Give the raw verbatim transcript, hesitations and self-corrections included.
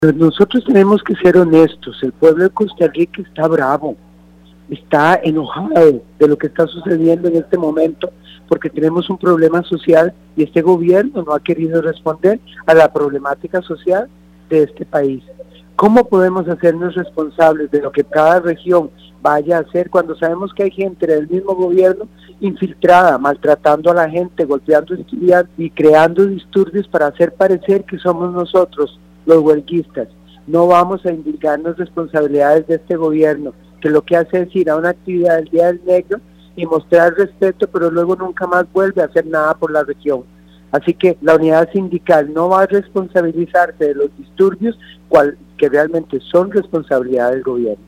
Pero nosotros tenemos que ser honestos. El pueblo de Costa Rica está bravo, está enojado de lo que está sucediendo en este momento, porque tenemos un problema social y este gobierno no ha querido responder a la problemática social de este país. ¿Cómo podemos hacernos responsables de lo que cada región vaya a hacer cuando sabemos que hay gente del mismo gobierno infiltrada, maltratando a la gente, golpeando estudiantes y creando disturbios para hacer parecer que somos nosotros los huelguistas? No vamos a indicarnos responsabilidades de este gobierno, que lo que hace es ir a una actividad del Día del Negro y mostrar respeto, pero luego nunca más vuelve a hacer nada por la región. Así que la unidad sindical no va a responsabilizarse de los disturbios, cual, que realmente son responsabilidad del gobierno.